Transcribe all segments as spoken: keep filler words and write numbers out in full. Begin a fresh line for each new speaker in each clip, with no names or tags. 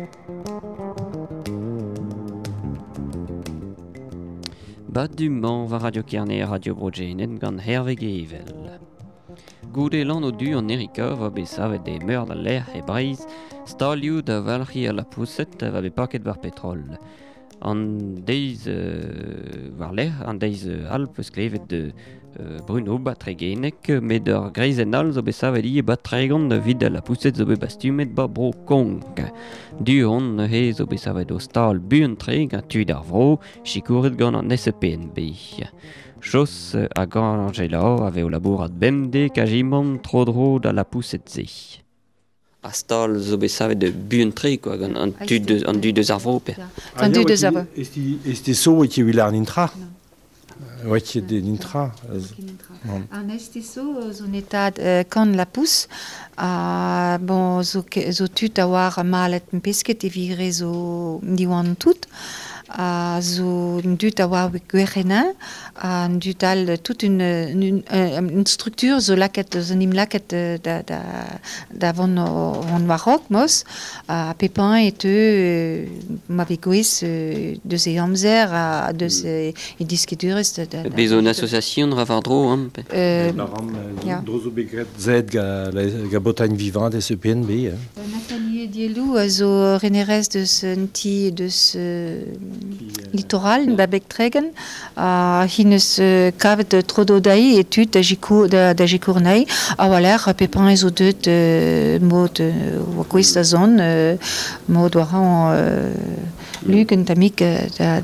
Bad du man va Radio Kerne Radio Brogenen gant herveg evel. Goude lan o du an Erika va be savet de meur da l'air e breiz, stalioù da valc'hi a la pousset va be paket war petrol. An deiz euh, war l'air, an deiz euh, alp eus klevet de euh, Bruno batregenek, met ur greizen al zo be savet ie batregon vid a la pousset zo be bastumet ba bro konk. Du on he zo be savet o stal buan treg a tud ar vro, chikouret gant an S P N B. Chos a gant Angela ave o labourat bemde kajimon tro-dro da la pousset ze. A stal zo be savet de buan treg, quoi, gant an tud deus, an du deus ar vro, pe.
An du deus ar vro.
Este so oet je wil ar nintra? Oet je de nintra?
An este so, zo netad kan la pousse, a bon, zo, zo tut a war malet un pesket e vire zo diwan tout, a zo dut a war gwerena, a dut al toute une, une, une structure zo laket, zo nim laket da, da, da von, von Marok, mos, a Pepin et eux, m'ave goez deus e amzer, a deus e diskedurez.
Bezo une association ra var dro, hein?
Dro zo begret zed ga, ga botagne vivant S P N B.
Nathalie Dielou a zo renerez deus un ti deus littoral, babek tregen, a hines kavet trodo dai et tut da jikournei, a waler Pepin ezo deut mod wakwez da zon, mod waran lug un tamik da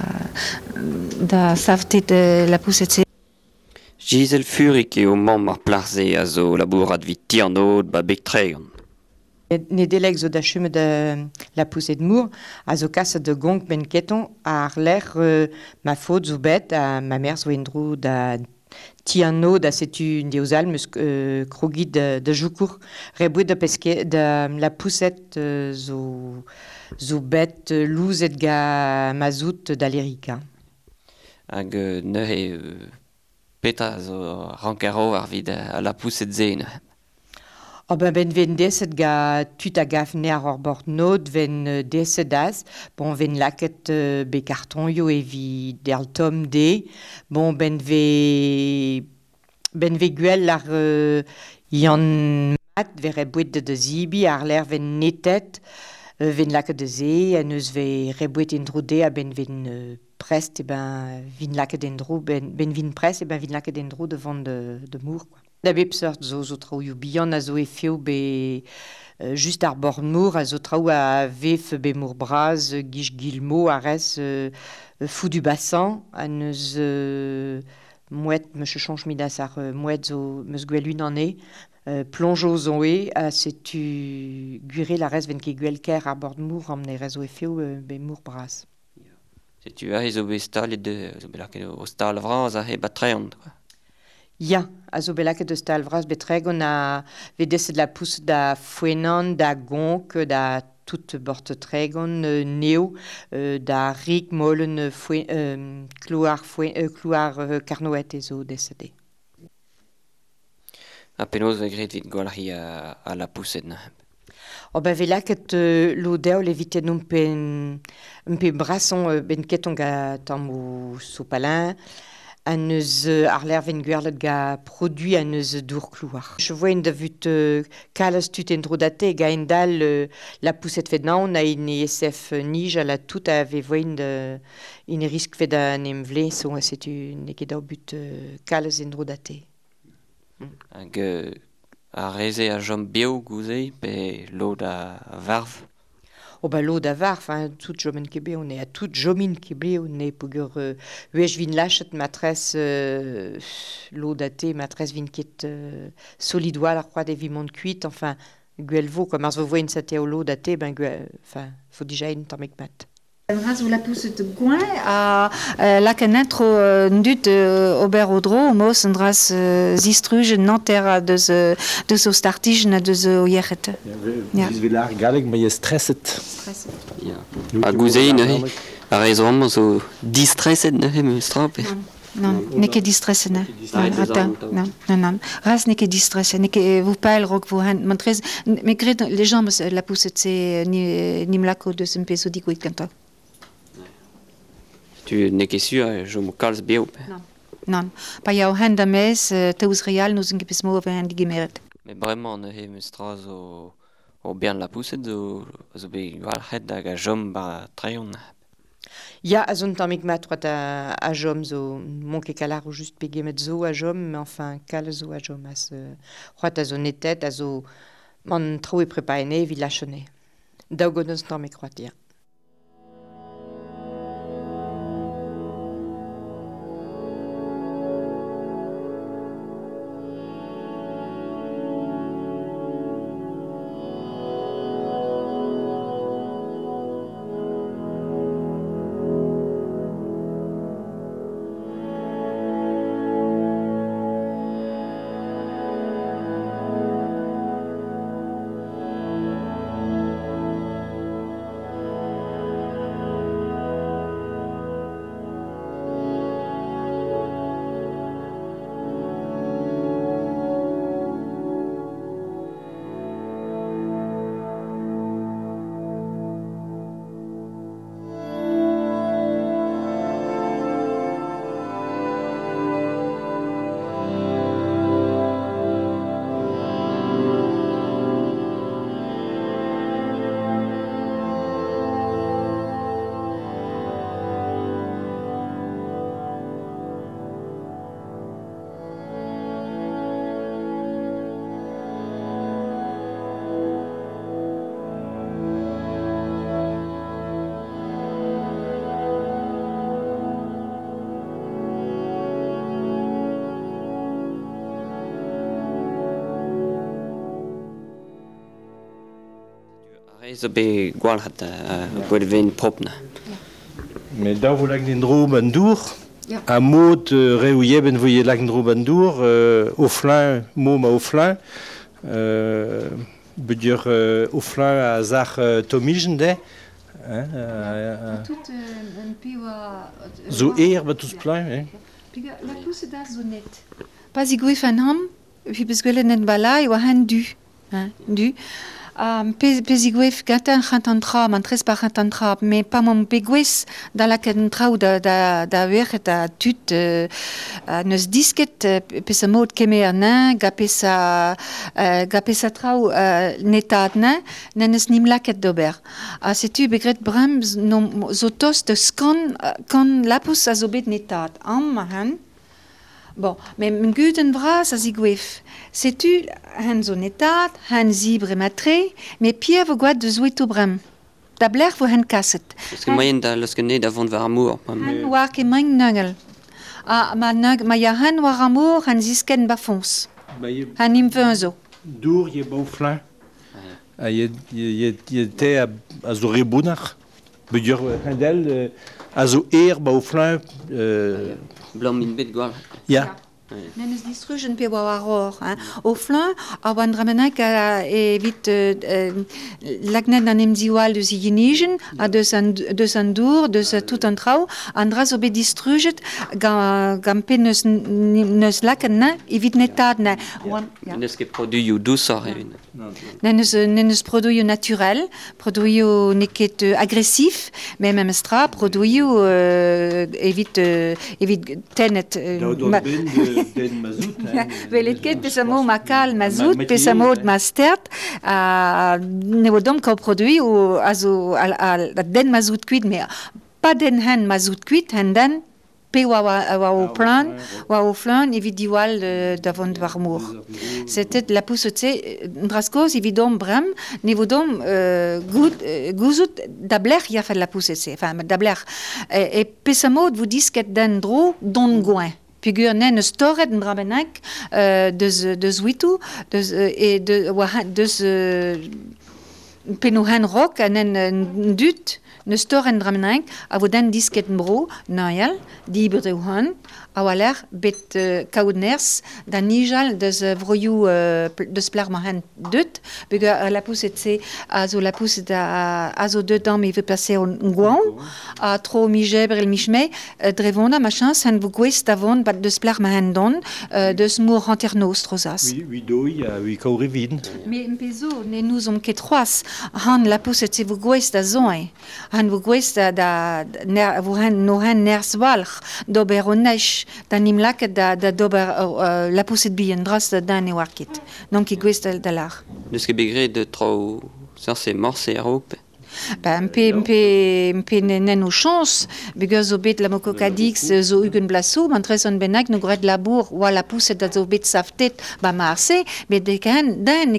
da savte de la pousset.
Gisèle Furik eo mamm ar plarze a zo labourat vit tiernod ba bek tregan.
Ne deleg zo da chume de la pousset mour, a zo kas de gong ben keton ar l'air euh, ma faute zo bet, a ma mère zo endrou da tiano da setu deozal meus euh, krogit de, de joukour rebouet da peske da la pousset euh, zo zo bet euh, louzet ga mazout da l'Erika.
Hag euh, neuhe euh, peta zo rankaro ar vid a la pousset zen.
Oh ben ben ven deset ga tut a gafne ar ur bord nod ven euh, deset az, bon ven laket euh, be karton yo e vi derl tom de, bon ben ve ben ve gwell ar euh, yan mat vere bouet de de zibi ar l'air ven netet euh, ven laket de ze, en eus ve rebouet en drode a ben ven euh, prest, e ben vin laket en dro, ben, ben vin prest, e ben vin laket en dro devant de, de mour, quoi. Da bep seurt zo zo traoù bihan a zo e feo be euh, just ar bord mour a zo traoù a vef be mour braz euh, gish gilmo a res euh, fou du bassan a neus euh, mouet me change midas ar euh, mouet zo meus gwelun an e euh, plonjo zo e a setu gure la res ven ke gwel ker ar bord mour amne rezo e feo euh, be mour braz.
Setu a zo be stal e de zo be laket o stal vraz a he batrean, quoi.
Ya, a zo belaket de stal vraz betregon a vedeset la pousse da fouenan, da gonk, da tout bort tregon, euh, neo, euh, da rik molen fouet, euh, clouar, fouet, euh, clouar euh, carnoet e zo desede.
A penaos gret vid gwalc'hi a, a la pousset na.
O ben velaket euh, lo deol evite non pen, un pe brasson euh, ben keton ga tammo sopalin, an eus euh, ar l'air ven gwerlet ga produit an eus dour klouar. Je vois en da vut euh, kalaz tut en drodate ga en dal euh, la pousset fet naon a in E S F nij a la tout a ve voen de in e risk fet an emvle so a setu ne ket but euh, kalaz en drodate.
Mm. Hag euh, a reze a jom bio gouze pe lo da varv.
O ba lo da var, fin, tout jomen kebe, on est à tout jomin kebe, on est pour euh, uej vin lachet matres euh, lo date, matres vin ket euh, solidoa la croix des vimont cuit, enfin, guelvo, comme ars vo voen sa te o lo date, ben, enfin, faut déjà une tamek mat.
Raz la pousset goin a lakenetro ndut ober odro mos en dras zistruge nanter a deus deus o startigen a deus o yerret.
Ja, vis velar galeg ma ye stresset.
Stresset.
Ja. A gouzein, a rezo am zo distresset ne me strape.
Non, neke distresse ne. Non, non, non. Ras neke distresse, neke vous peil rok vous hand, montrez, mais gred les gens la pousse c'est ni ni mlako de sem peso di kuit kanta.
Tu neke sûr, je me calme bien.
Non. Non, pa jau hand mes teus real nous ingepis mo over hand gemeret.
Mais vraiment ne he mestraz o o bien la pousse zo zo be val het da ga jom ba traion.
Ya, a zon tamik mat roat a, a jom zo, mon ket kalar ou just pegemet zo a jom, mais enfin, kal zo a jom, as uh, roat a zo netet, a zo man trao e prepaene vi lachone. Daou gonoz tamik roat ya.
Zo be gwal hat gwed ven propna.
Mais daou vo lag den dro ban dour, a mod re ou yeben vo ye lag den dro ban dour, au flin, mo ma au flin, be dire au flin a zar tomijen de,
Tout un piwa...
zo er ba tous plein, hein.
La pousse da zo net. Pas i gwif an ham, vi beus gwellet net bala, e oa han du. Du. Um, pe, pez i gwef gatan chant an tra, man tres par chant an tra, mais pa mon pe gwez da la ket an trao da, da, da verchet a tut uh, uh, neus disket uh, pe sa mod kemer nain, ga pe sa, uh, ga pe sa trao uh, netad nain, nen eus nim laket d'ober. A setu begret brem no, zo tos de skan, uh, kan lapus a zo bet netad. Am ma han. Bon, mais mon guden vras a zi gwef. Setu, han zo netat, han zibre matre, mais pia vo gwad de zoueto brem. Da bler vo han kasset.
Parce que moyen da lorsque ne da vont var amour.
Han war ke maing nugel. Ah, ma nug, ma ya han war amour, han zisken bafons. Han im ve un zo.
Dour ye ba au flin. A ye ye ye te a, a zo rebounach. Be dire handel a zo er ba au flin. Euh,
Blanc min bet gwal.
Ya.
Nen eus distrujen pe oa war or. Au flin, a oan dramenak a evit uh, lagnet an emziwal deus igenijen, a deus an, deus an dour, deus uh, tout an trao, an dra zo bet distrujet gant pe neus, neus laken na, evit netad na.
Neus ket produio dousor evit.
Nen eus, nen eus produio naturel, produio neket uh, agressif, mais même stra, produio uh, evit, uh, evit tenet... Uh,
ma... den mazout.
Velet ket pesamo makal mazout, pesamo de mastert, a ne vodom ko produit ou azo al den mazout kuit, mais pas den hen mazout kuit, hen den pe wa wa au plan, wa au flan evit diwal davant varmour. C'était la pousse tse draskos evidom brem, ne vodom gout gouzout dabler ya fait la pousse tse, enfin dabler et pesamo vous disket den dro don goin. Pigur nen eus torret en dramenak uh, deus, deus witou, deus, uh, et de, uh, deus, uh, Peno hen rock en en dut, ne stor en drameneng, a vo den disket en bro, nael, di ibre han, a waler bet uh, kaoudners, da nijal deus uh, vroioù uh, deus plar ma hen dut, bega uh, la pousse et se, a zo la pousse da, a zo dut dam e veut passer en gouan, a tro mi jebre el michme, uh, drevona, machin, sen vo gwest avon, bat deus plar ma hen don, uh, deus mour hanter nostrozas.
Oui, oui, doi, a oui, kaori vid.
Mais en pezo, ne nous om ket troas, han la pousse et se vo gwest a zoe, han vo gwest a da, ner, vo hen, no hen ners walch, dober o neich, da nim laket da, da dober uh, la pousse et bien dras da dan e warkit. Donc i gwest da lar.
Deus ket begre de tro sarse morse a roupe.
Ben, mpe, mpe, mpe nen o chans, bega zo bet la mokokadix zo ugen blaso, mantrez an benak no gred labour, oa la pousse da zo bet saftet, ba marse, bet deken, den,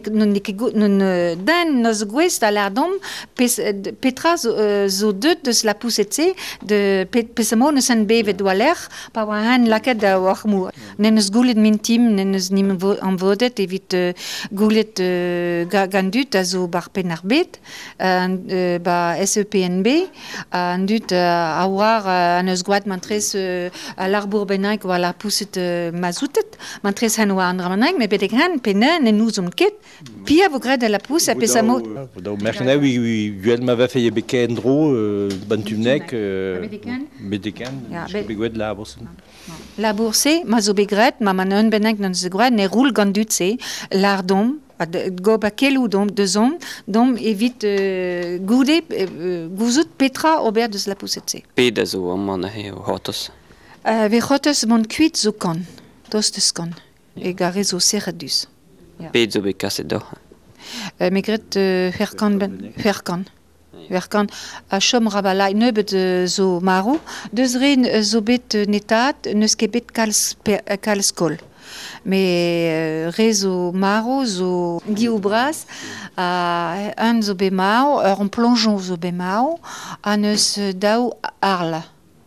den noz gwest a lardom, petra zo, zo deut deus la pousse se, de pesamo neus an bevet doualer, pa oa han laket da oar mou. Nen eus goulet mintim, nen eus nim an vodet, evit goulet gandut a zo bar pen ar bet, ba S E P N B, an dut a war an eus gwad mantrez a l'arbour benaik oa la pousset mazoutet, mantrez hen oa an dramenaik, me bedek hen penen en nous om ket, pia vo gred a la pousse a pesa mot.
Vodao merchenau, oui, gwell ma va feye beken dro, bantumnek, bedeken, begwed labour.
Labour se, ma zo begret, ma man un benaik nan ze gwad, ne roul gandut se, lardom, go ba kelou dom de zom dom evit uh, goude uh, gouzout petra ober deus la pousset se.
Ped a zo amman a he o hotos.
Uh, ve hotos mon kuit zo kon, dos deus kon, e gare zo serret dus.
Yeah. Ped zo be kaset do.
Uh, me gret uh, ferkan ben, ferkan. Ferkan a chom rabalai neubet uh, zo maro, deus ren uh, zo bet uh, netat, neus ket bet kalz, kalz kol. Mais euh, réseau maro zo Guy Bras a un zo bemao en plongeon zo bemao an eus dao arla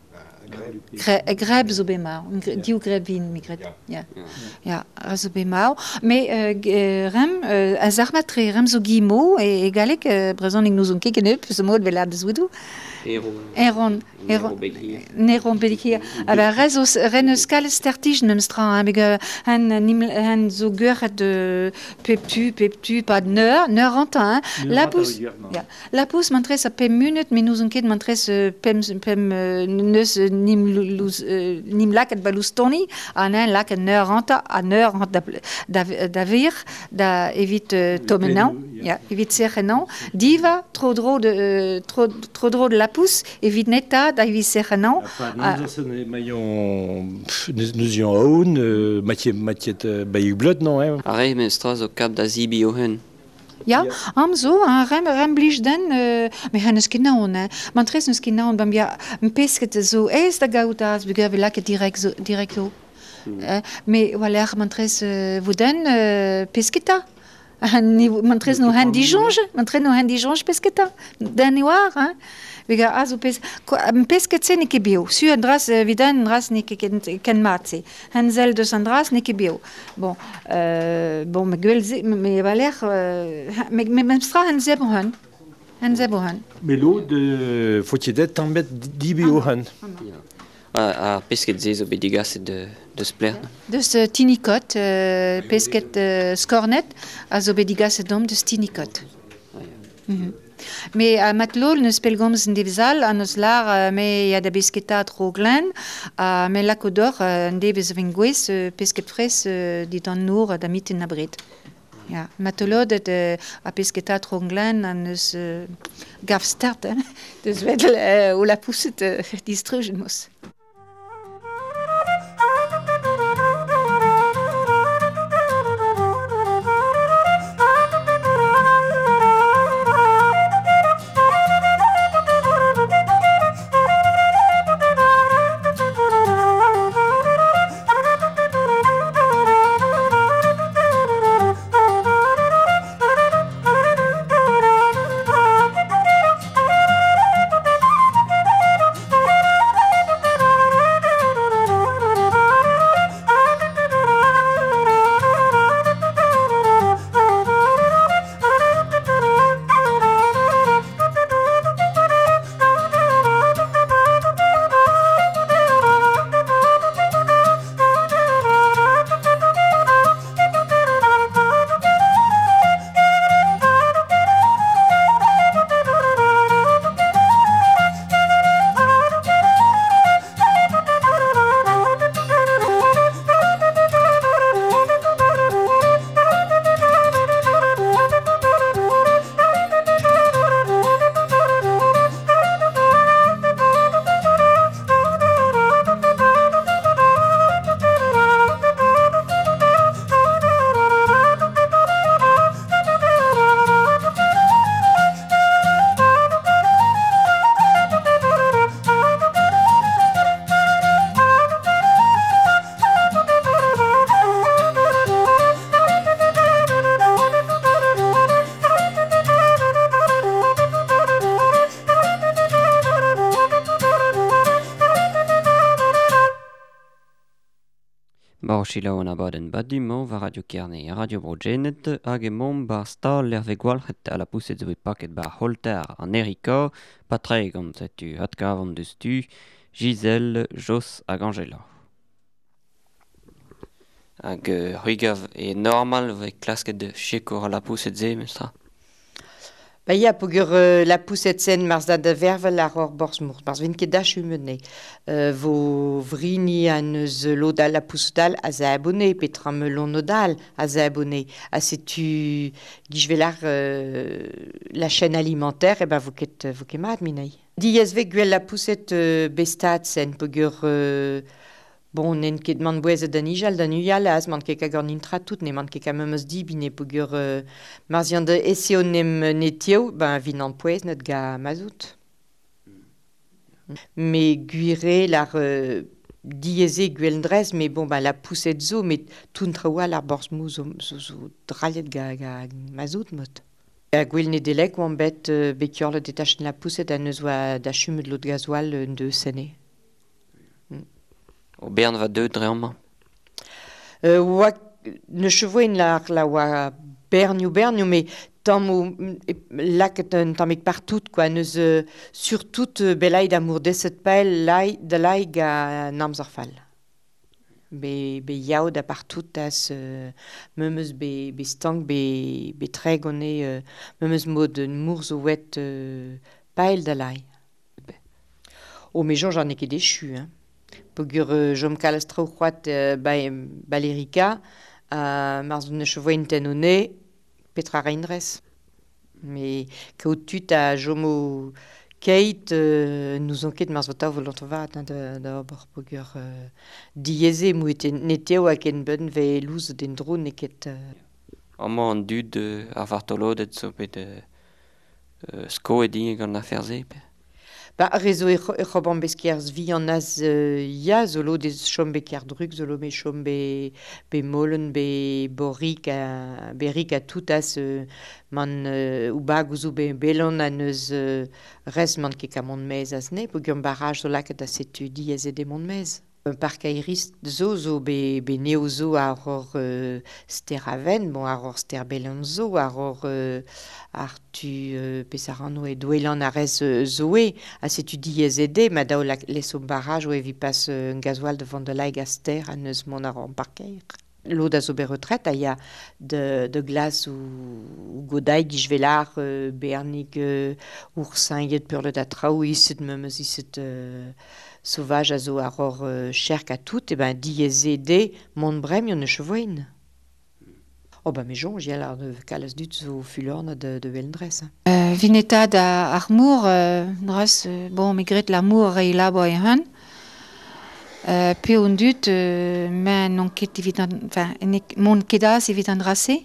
greb zo bemao Guy Grebin migret ja ja zo bemao mais rem az armatre rem zo Guimo et galek brezon ik nous on kekenep ce mot velad zoudu Eron, Eron, Neron Belikia. Aber rezo renes kales tertige nem stra, bega han han zo geuret de peptu, peptu, pas de neur, neur anta, la pousse. Ja, la pousse mantres a pem minut, mais nous on ket mantres pem pem neus nim luz nim laket balustoni, an un laket neur anta, a neur anta davir, da evit tomenan, ja, evit serrenan, diva trop drôle de trop trop drôle de la pousse evit neta da evit serrenan.
Nous y en haut, Mathieu Mathieu Bayou Blood non hein.
Arre men stras o kap da zibi o hen.
Ja, am zo, an rem, rem blij den, uh, me hen eus ket naon, eh. Man tres eus ket naon, bam bia, m'pesket zo, ez da gaoutaz, bega ve laket direct zo, direct zo. Mm. Uh, me, waler, man tres uh, voden uh, pesketa. Man tres no hen dijonge, man tres no hen dijonge pesketa. Den e war, hein. Vega azo pes pesket se ne ke bio. Su an dras vidan an dras ne ke ken matse. Han zel de san dras ne ke bio. Bon, euh, bon me gwel me valer me me stra han zeb han. Han zeb han.
Mais l'eau de faut-il tambet di bio han.
A pesket ze zo bedigas de de spler.
Deus uh, tinicot uh, pesket uh, skornet a zo bedigas dom de tinicot. Mhm. Mais à Matlol, nous spelgoms en devzal, à nos lar, uh, mais y a da besketa tro glen, uh, mais la codor, uh, en devez vingwes, uh, pesket fres, uh, dit an nour, da mit en abrit. Ja, Matlol, de a besketa tro glen, à nos uh, gaf start, hein, de zvedel, uh, ou la pousset uh, distrugen mos.
Baochila on abaden badimon va Radio Kerne a Radio Brogenet hag emon bar stal l'erve gwalc'het a la pousset zo e paket bar holter an Erika, Patrick an zetu hatkav an deus tu, Giselle, Jos hag Angela. Hag uh, c'hwigav e normal ve klasket de chekour a la pousset ze, mestra?
Ba ya, pogur euh, la pousset sen marz da da vervel ar hor borsmour, marz vin ket dach umene. Euh, vo vrini an eus lodal la poussetal a za abone, petra melon nodal a za abone. A setu gijvelar euh, la chaîne alimentaire, e ben vo ket, vo ket mat minei. Diez ve gwell la pousset euh, bestat sen pogur... Euh, Bon, nen ket man bouez da nijal, da nuyal, az man ket kagor nintra tout, ne man ket kamemeus di, bine pogur euh, marzian de eseo nem netio, ben vin an pouez net ga mazout. Me guire lar euh, dieze gwellendrez, me bon, ben la pousset zo, me tout traoua lar borsmou zo, zo, zo dralet ga, ga mazout mot. A gwell ne delek oan bet euh, bekior le detachen la pousset a neus oa da chumet lot gazoal euh, de sene.
O bern va deud reomma?
Euh, oa, ne chevoen la, la oa bernio bernio, mais tam o laket un tamek partout, quoi, neus euh, surtout euh, belai d'amour deset pael lai, de lai ga namzorfal. Be, be yao da partout as euh, memeus be, be stank, be, be treg one euh, memeus mod mour zo wet euh, pael da lai. O, me j'en ai ket déchu, hein. Pogur euh, jom kalz trao c'hoat euh, ba, Balerica, euh, marz ne chevoen ten o ne, petra reindrez. Me kaout tut a jomo keit, euh, nous on ket marz vota volant vat, hein, da, da obor pogur euh, dieze mouet neteo a ken ben ve louz den dro ne ket... Euh...
Amma an dud euh, ar vartolodet zo pet euh, euh, sko e din gant aferze, pe?
Ba, rezo e c'hoban beskiers vi an az euh, ya, zolo des chom be kerdrug, zolo me chom be, be molen, be borik, a, berik a tout az euh, man euh, ou bag ouzou be belon an eus euh, res man ket ka mont mez az ne, po gant barraj zo laket a setu di ez ede mont mez. Parc aériste zo zo be, be neo zo ar hor euh, steraven, bon ar hor sterbelon zo, ar hor euh, ar tu euh, pesarano e douelan a rez euh, zoe, a setu diez ede, ma dao la, les o barrage o e vi pas euh, un gazoal devant de laig a ster an eus mon ar hor parc air. L'eau da zo be retret, a ya de, de glace ou, ou godai gijvelar euh, bernig euh, oursin yet pur le da trao, iset memeus iset... Euh, sauvage a zo ar hor euh, cherk a tout, e ben diez ede mont brem yon ne chevoen. Oh ba me jonj, yal ar de kalz dut zo fulorn de, de velendrez. Hein.
Euh, Vineta da ar mour, euh, dras, euh, bon, me gret l'amour e la bo e han. Euh, pe on dut, euh, men non ket evit an, enfin, mon kedas evit an drase.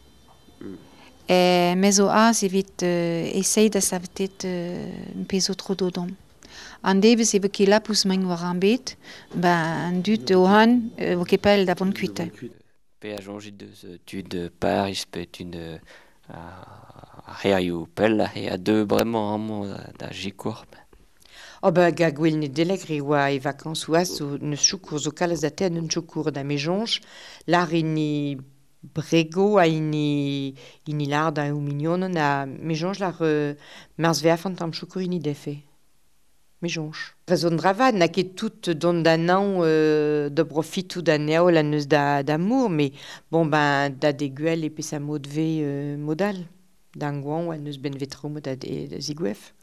E mezo az evit euh, esei da savetet euh, pezo tro dodom. An debez ebe ket lapous mañ war an bet, ben an dut o han, euh, vo ket pel da vont kuita.
Pe a jonjit deus euh, tud euh, Paris pe tud euh, a reaioù pel a he a deux bremañ ammo da, da jikour.
Oh ba ga gwell ne delegri oa e vakans oaz zo ne choukour zo kalz da te an un choukour da me jonj, lar ini brego a ini, ini lar da ou mignonon a me jonj lar euh, marz veafant am choukour ini defe. Me jonj. Rezon dravad, na ket tout don da naon euh, de profitou da neo la neus da d'amour, mais bon ben da de guel e pe sa mod ve euh, modal. Dan gwan oa neus ben vetro mod da, de, da zigwef.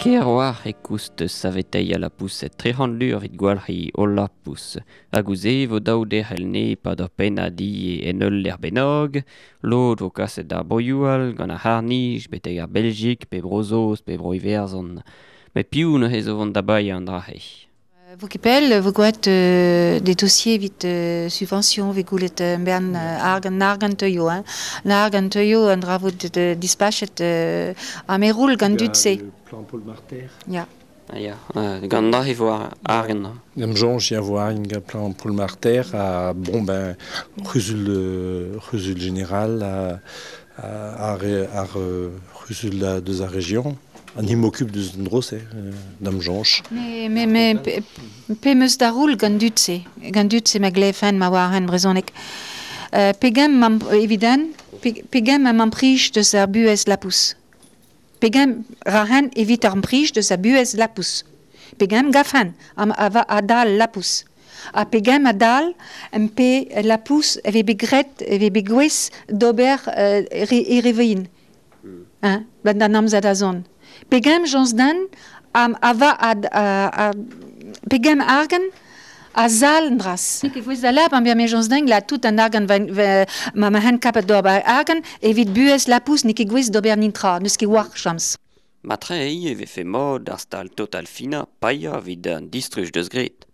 Ker war e koust savetei a la pousse trehan lur vid gwalc'hi o la pousse. Hag ouze vo daou derc'hel ne pa d'or penna di e enel l'er bennog, lod vo kaset ar boioual gant a harnij beteg ar Belgik pe brozos pe bro iverzon. Me piou ne hezo vont dabai an drahe.
Vous kipel, vous gouet euh, des dossiers vite euh, subvention, vous goulet euh, ben euh, argan argan teuio, hein. L'argan teuio un dravo de, de dispatchet euh, a meroul gant dutse.
Le plan Paul Marter.
Ja.
Ah ya, uh, gant drahe vo ar argen.
Nam jonge y avoir une plan Paul Marter à bon ben Rusul euh, Rusul général à à à, à, à Rusul de sa région. On m'occupe de ce drose, dame jonge.
Mais mais mais pe meus da roul gant dutse, gant dutse ma glefen ma war hen brezonek. Euh, pegem mam evident, pegem mam prich de sa bues la pousse. Pegem rahen evit ar prich de sa bues la pousse. Pegem gafan am ava adal la pousse. A pegem adal em pe la pousse eve begret eve begwes d'ober euh, e revein. Hein, ben da nam zadazon. Pegem jons dan am ava ad a, a pegem argen a zal ndras. Nik evoez da lab am me jons dan la tout an argen ma ma hen kapet d'ober argen evit bues la pousse nik egwez d'ober nintra, neus ket war chams.
Matre ei eve fe mod ar stal total fina paia vid an distruj deus gret.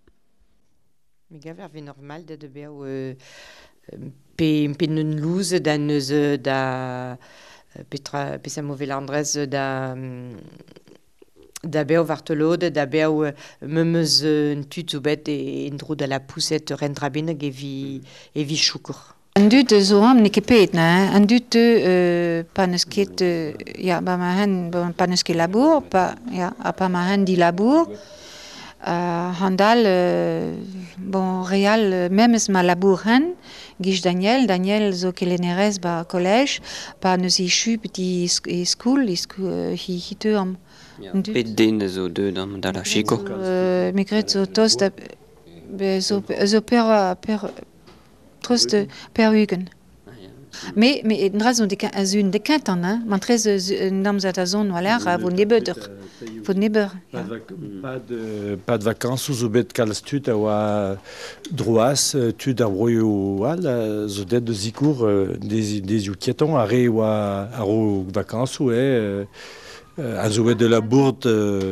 Me gaver ve normal de de beo euh, pe pe neun louz da neus da petra pe sa mouvel andrez da da beo vartelode da beo memeus un tut zo bet e ndro da la poussette rentra beneg evi evi choukr.
Un dut zo am ne ket pet, ne? Un dut euh, pa neus ket euh, ya ba ma hen bon, pa neus ket labour, pa ya a pa ma hen di labour. Uh, handal euh, bon real euh, memes ma labour hen Guiche Daniel Daniel zo kelenerez ba collège pa neus ichu petit e school e hi hite am
Pet den zo deud am da la chiko.
Euh, Megret zo tost a, be, zo, zo per per trost per hugen. Mais mais ndra zo de azun de kantan, hein, mantrez nam zat azon waler a vo nebeuder. Vo neber.
Pas de pas de vacances ou bet kalz tut a oa droas tut ar broioal zo det de zikour des des ukieton a re oa a ro vacances ou e a zo de la bourde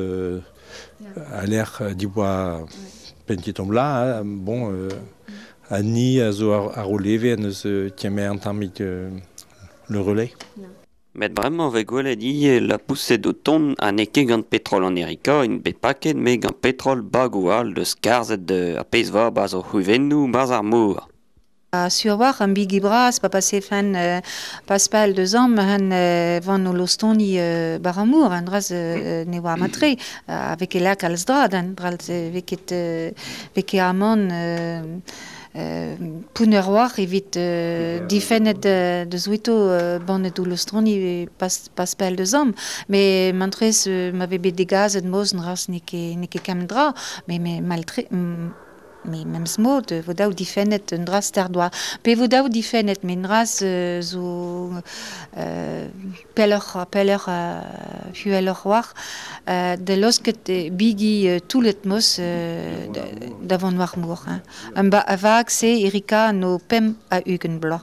a l'air di boa pentietom la bon a ni a zo a ro leve a neus tiame an tamik le relais.
Met bremañ ve gwelet ie la pousse do ton a ne ket gant petrol an Erika in bet paket me gant petrol bagoual deus karzet de a pez va baz o c'huvennoù baz ar mour.
A sur war an bigi bras pa passe fan euh, pas pal deux ans han euh, van o lostoni euh, bar amour an draz euh, ne war matre euh, avec la kalsdrad an draz veket euh, veket amon euh, Uh, Pouner war evit uh, difennet de, de zouito uh, bannet ou lostroni pas, pas pel de zom. Mais mantrez uh, m'ave bet de gaz et moz n'ras neke, neke kam dra, mais mais maltre... Mm, mais même smod, vo daou difennet un dras terdoa. Pe vo daou difennet, mais n'ras uh, zo uh, peller, peller uh, hueller war, uh, de losket uh, bigi uh, tout let mos uh, d'avant war mour. Hein. Un ba avag se Erika no pem a ugen blanc.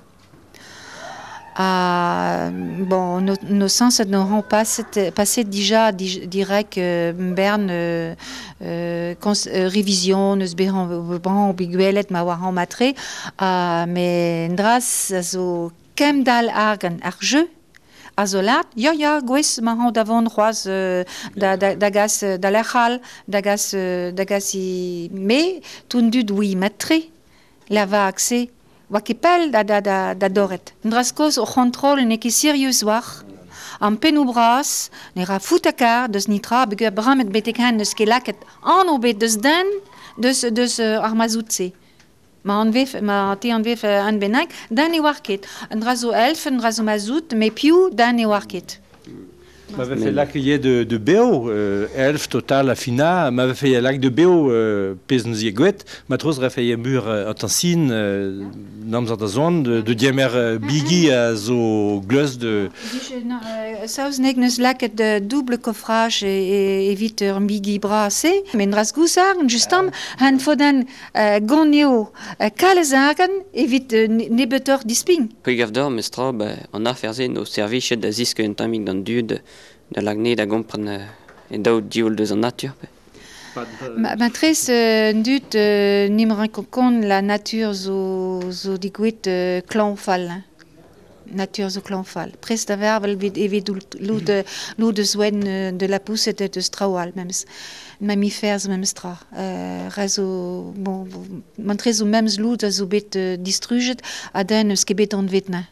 Ah, bon, nos, nos sens n'auront pas passé déjà direct euh, Berne euh, euh, euh, révision nous beran biguelet ma war en matre ah mais ndras zo kem dal argen arjeu azolat ya ya gwes ma han davon roaz da da gas da lechal da gas da gasi mais tundud oui matre la va accès wa kepel da da da da doret. Ndraskos o control ne ki serious war. Am penou bras, ne ra foutakar deus nitra bege bramet betekan deus ke laket an o bet deus den deus deus ar mazoutse. Ma an vef ma te an vef an benak dan e war ket. Ndrazo elf, ndrazo mazout, me piou dan e war ket.
M'avait fait lac de, de Béo, euh, elf total à Fina, m'avait fait lac de Béo, euh, pesen zieguet, matros aurait fait un mur en tansine, euh, dans cette zone, de, de diamer euh, bigi à zo glus de.
Saus negnes lac de double coffrage et évite un bigi brassé, mais rasgousar, justement, han fodan gonio, kalezagan, évite nebetor disping.
Puis gavdor mestra, on a fait nos services de ziske un timing dans dude. De l'agnée da gompren et d'autres dioul de son nature.
Ma matrice dut nimmer kokon la nature zo zo diguit clanfal. Nature zo clanfal. Prest da vervel vid evid lou de lou de zwen de la pousse de strawal mems mammifères même stra. Razo bon matrice zo mems lou da zo bit distruget a den skebet on vetna.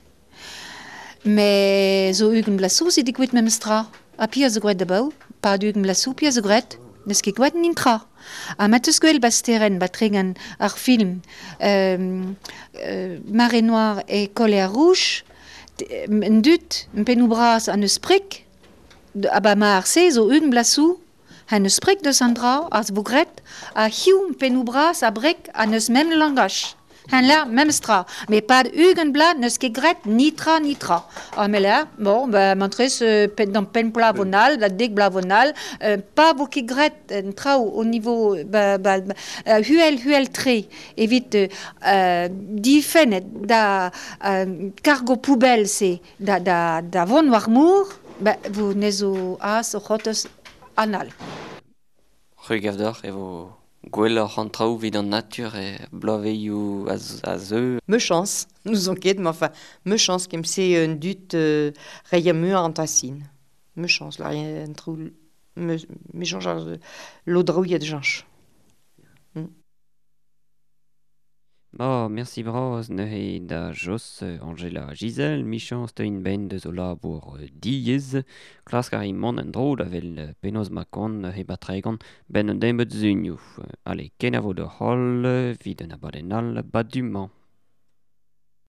Mais zo ugen blasou si diguit mems stra. A pia zo gret da bau, pa dugen blasou pia zo gret, nes ket gret nintra. A matus gwell basteren batregan ar film euh, euh, Marée Noire et Colère Rouge, n dut, n penou bras an eus prik, a ba ma ar se zo ugen blasou, an eus prik de Sandra, az vo gret, a hiou n penou bras a brek an eus mem langage. Han là, même stra, mais pas d'ugen bla, ne ske gret, nitra, nitra. Ah, mais là, bon, ben, montrez euh, dans pen plavonal, la deg blavonal, euh, pas beaucoup gret, tra au niveau, bah, bah, euh, huel, huel tre, évite, euh, difenet, da, euh, cargo poubelle, c'est, da, da, da von warmour, ben, vous n'ezo as, rotos, anal.
Regardez, et vous. Gwella rentrau vid en nature et blaveiou à eux.
Me chance, nous enquête, mais enfin, me chance qui me c'est un dut euh, rayamur en tassine. Me chance, là, rien trop. Me, me change l'odrou, il y a de gens.
Oh, merci bros, ne da Jos, Angela, Giselle, Michon, Stein Ben de Zola pour diez, Klaas Karimon en dro d'avel penos macon he batregon ben un dembet zunio. Allez, kenavo de hol, vid en abadenal, badumant.